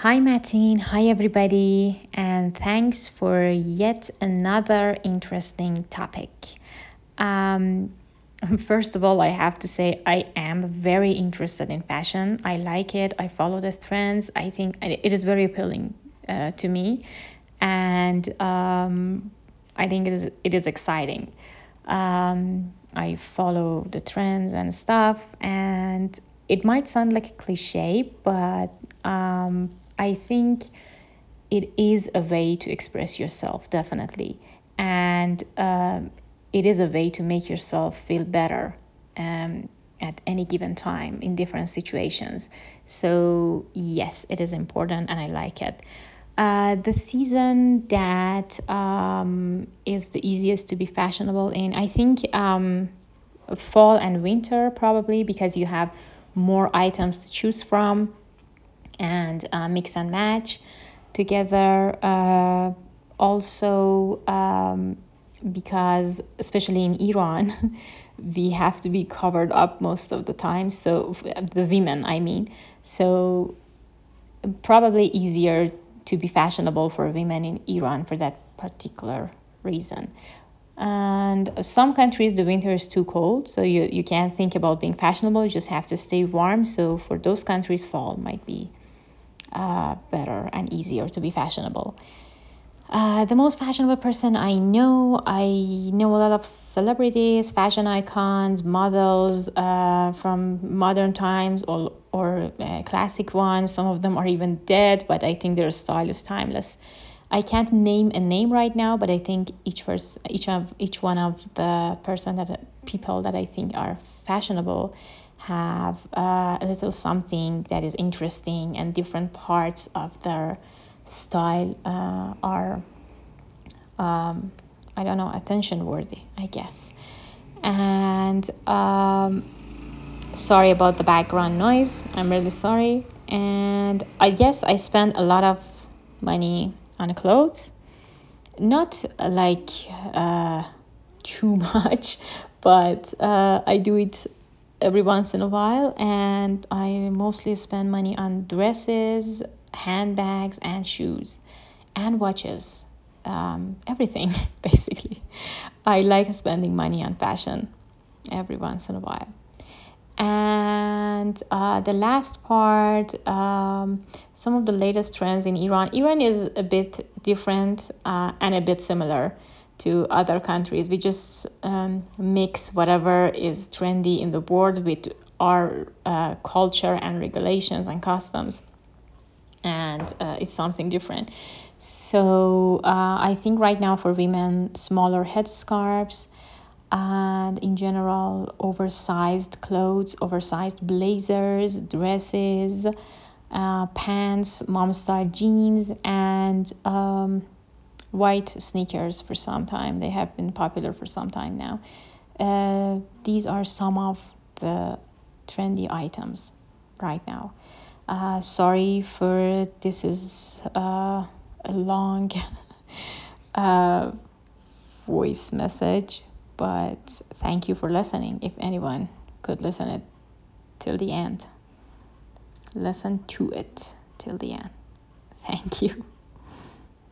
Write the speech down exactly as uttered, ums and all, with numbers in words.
Hi, Martine. Hi, everybody. And thanks for yet another interesting topic. Um, First of all, I have to say I am very interested in fashion. I like it. I follow the trends. I think it is very appealing uh, to me. And um, I think it is, it is exciting. Um, I follow the trends and stuff. And it might sound like a cliche, but um, I think it is a way to express yourself, definitely. And um, it is a way to make yourself feel better um, at any given time in different situations. So, yes, it is important and I like it. Uh, the season that um, is the easiest to be fashionable in, I think um, fall and winter, probably because you have more items to choose from and uh, mix and match together. Uh, also, um, because especially in Iran, we have to be covered up most of the time. So, the women, I mean. So, probably easier to be fashionable for women in Iran for that particular reason. And some countries, the winter is too cold, so you, you can't think about being fashionable, you just have to stay warm. So, for those countries, fall might be uh, better and easier to be fashionable. Uh, the most fashionable person I know, I know a lot of celebrities, fashion icons, models uh, from modern times or, or uh, classic ones. Some of them are even dead, but I think their style is timeless. I can't name a name right now, but I think each person, each of each one of the person that people that I think are fashionable have uh, a little something that is interesting, and different parts of their style uh, are um, I don't know, attention worthy, I guess. And um, sorry about the background noise, I'm really sorry. And I guess I spent a lot of money on clothes, not uh, like uh, too much, but uh, I do it every once in a while, and I mostly spend money on dresses, handbags, and shoes, and watches. Um, everything, basically. I like spending money on fashion every once in a while. And uh, the last part, um, some of the latest trends in Iran. Iran is a bit different uh, and a bit similar to other countries. We just um, mix whatever is trendy in the world with our uh, culture and regulations and customs. And uh, it's something different. So uh, I think right now for women, smaller headscarves, and in general oversized clothes, oversized blazers, dresses, uh, pants, mom style jeans, and um, white sneakers for some time. They have been popular for some time now. Uh, these are some of the trendy items right now. Uh, sorry for this is uh, a long uh, voice message, but thank you for listening. If anyone could listen it till the end, listen to it till the end. Thank you.